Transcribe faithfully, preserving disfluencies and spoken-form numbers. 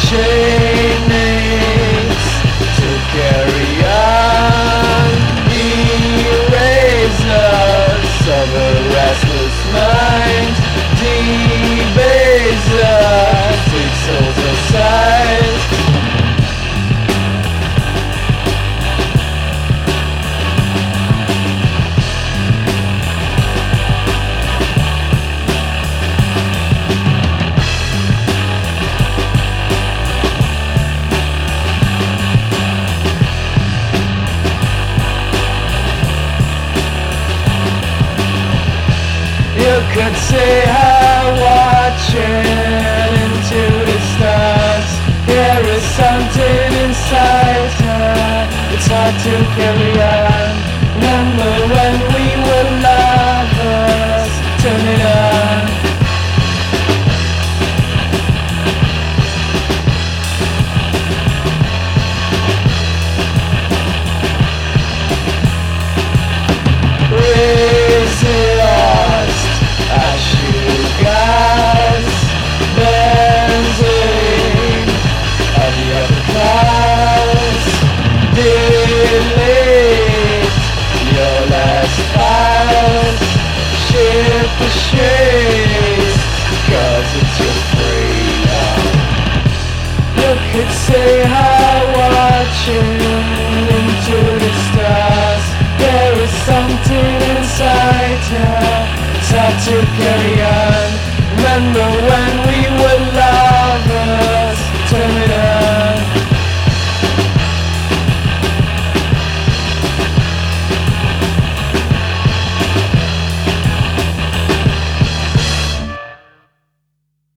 chain needs to carry on. Erasers of a restless mind, debasers, take souls aside. You could see her watching into the stars. There is something inside her, it's hard to carry on. Remember when we were lovers, turn it on. The shades, cause it's your freedom. You could see her watching into the stars. There is something inside her, it's hard to carry on. Remember when